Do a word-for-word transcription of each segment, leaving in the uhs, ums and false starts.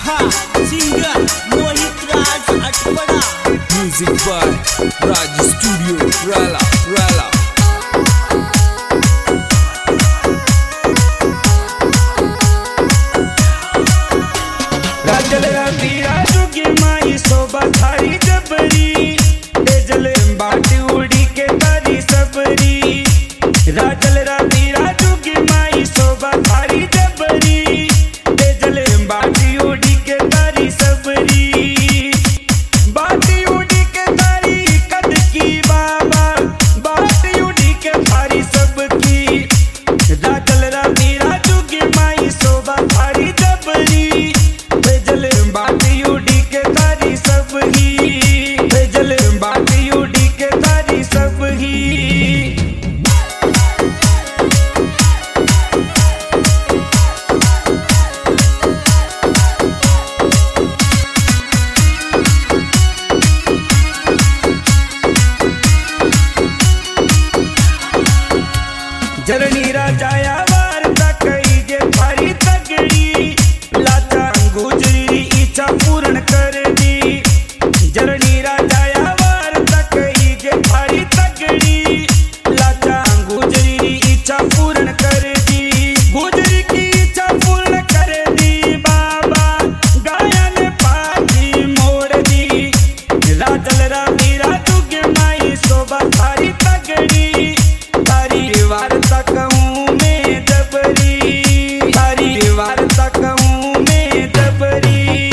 हा सिंगर मोहित राज अटपड़ा music by Raj studio राला राला राजल राती राजू की माई शोभा थारी जबरी तेजल बाटी उड़ी के तारी सबरी राजल राती राजू की माई शोभा थारी जबरी तेजल बाटी उड़ी के तारी सबरी बाटी उड़ी के तारी कद की बाबा बाटी उड़ी के थारी सबकी राजल राती राजू की माई शोभा थारी जबरी भेजल बाटी उड़ी के तारी सब ही भेजल बाटी उड़ी के तारी सब ही जरनी राजाया वार्ता कई जे थारी तगड़ी लाचा गुजरी इच्छा पूर्ण कर दी जरनी राजाया वार्ता कई जे थारी तगड़ी लाचा गुजरी इच्छा पूर्ण कर दी गुजरी की इच्छा पूर्ण कर दी बाबा गायन पाती मोड़ दी राजल रामी राजू के माई शोभा थारी तगड़ी थारी वार्ता कहूँ मैं जबरी थारी वार्ता कहूँ मैं जबरी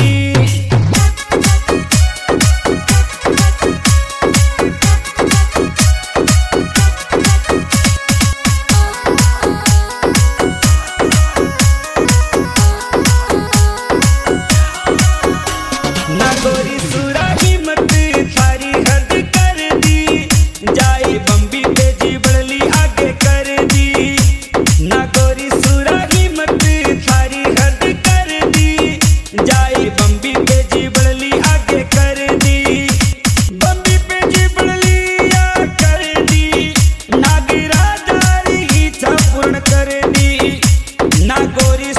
ना गोरी सुरा हिम्मत थारी हद कर दी जाए बम्बी पे जी बड़ली आगे कर दी ना गोरी सुरा हिम्मत थारी हद कर दी जाए बम्बी पे जी बड़ली आगे कर दी बम्बी पे जी बड़ली आ कर दी नागराज इच्छा पूर्ण कर दी ना गोरी